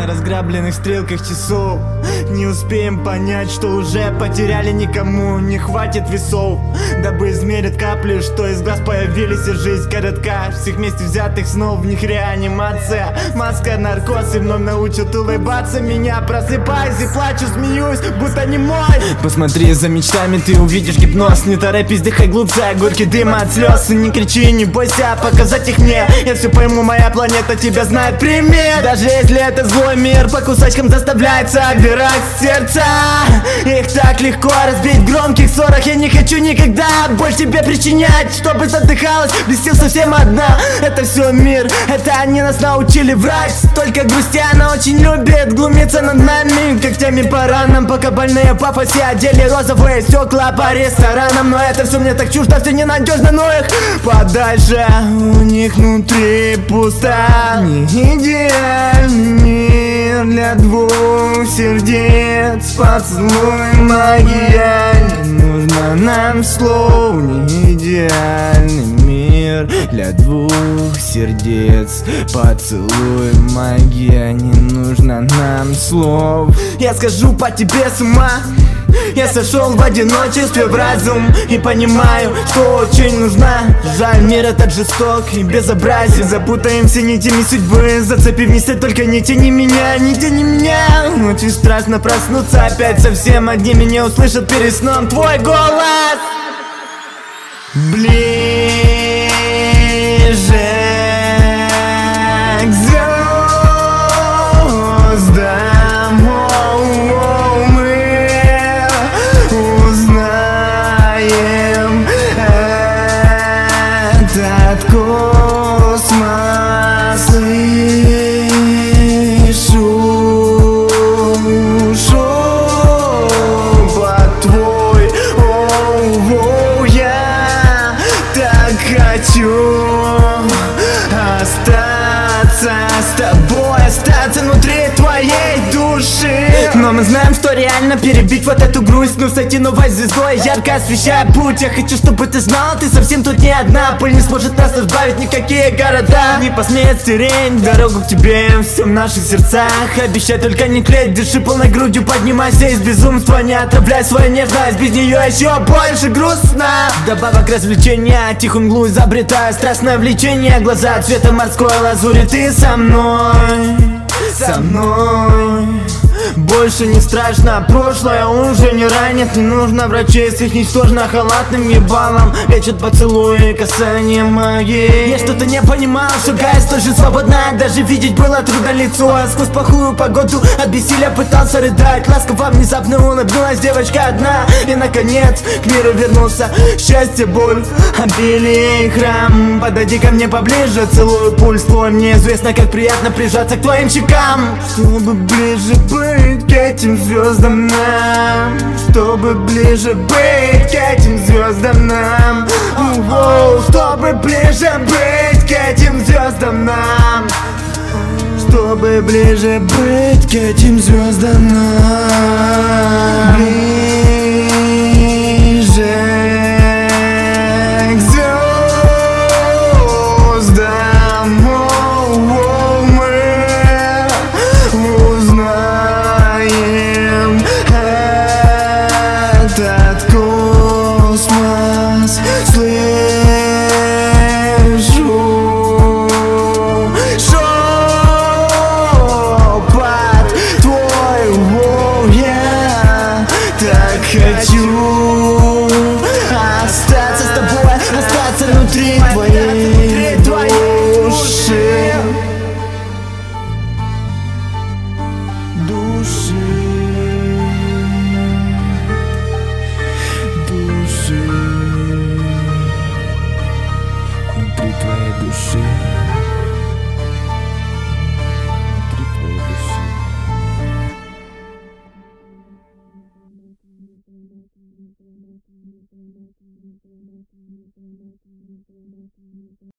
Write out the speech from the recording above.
На разграбленных стрелках часов не успеем понять, что уже потеряли, никому не хватит весов, дабы измерить капли, что из глаз появились, и жизнь коротка. Всех вместе взятых снов, в них реанимация, маска, наркоз, и вновь научат улыбаться. Меня просыпаюсь и плачу, смеюсь, будто не мой. Посмотри за мечтами, ты увидишь гипноз. Не торопись, дыхай глубже, горький дым от слез. И не кричи, не бойся показать их мне. Я все пойму, моя планета тебя знает, пример. Даже если это злой мир, по кусочкам заставляет собирать сердца. Их так легко разбить в громких ссорах. Я не хочу никогда боль тебе причинять, чтобы задыхалась без сил совсем одна. Это все мир, это они нас научили врать. Только грусти, она очень любит глумиться над нами когтями по ранам, пока больные по фасе одели розовые стекла по ресторанам. Но это все мне так чуждо, все ненадежно, но их подальше. У них внутри пусто. Не идеальный мир для двух сердец. Поцелуй, магия, не нужно нам слов. Не идеальный мир для двух сердец. Поцелуй, магия, не нужно нам слов. Я скажу по тебе с ума. Я сошел в одиночестве в разум и понимаю, что очень нужна. Жаль, мир этот жесток и безобразен. Запутаемся нитями судьбы, зацепив вместе, только не тяни меня, не тяни меня. Очень страшно проснуться опять совсем одни. Меня услышат перед сном твой голос. Ближе к звездам мы узнаем этот космос. Слышу шепот твой, я так хочу остаться с тобой, остаться внутри твоей души. Но мы знаем, что реально перебить вот эту грусть, ну стать новой звездой, ярко освещая путь. Я хочу, чтобы ты знала, ты совсем тут не одна. Пыль не сможет нас избавить никакие города, не посмеет стереть дорогу к тебе всем в наших сердцах. Обещай только не клеить, дыши полной грудью, поднимайся из безумства. Не отравляй свою нежность, без нее еще больше грустно. Добавок развлечения, тихую мглу изобретая страстное влечение. Глаза цвета морской лазури, ты со мной, со мной. Больше не страшно, прошлое уже не ранит. Не нужно врачей с их ничтожно халатным ебалом. Лечат поцелуи, касание магии. Я что-то не понимал, шагая столь же свободно. Даже видеть было трудно лицо, а сквозь плохую погоду от бессилия пытался рыдать. Ласково внезапно улыбнулась девочка одна. И наконец к миру вернулся счастье, боль, обилие и храм. Подойди ко мне поближе, целую пульс твой. Мне известно, как приятно прижаться к твоим щекам. Чтобы ближе быть к этим звездам нам, чтобы ближе быть к этим звездам нам, чтобы ближе быть к этим звездам нам, чтобы ближе быть к этим звездам нам. Ближе к звездам мы узнаем этот космос. Слышу шепот твой, я так хочу остаться с тобой, остаться внутри твоей души. Души, души, внутри твоей души.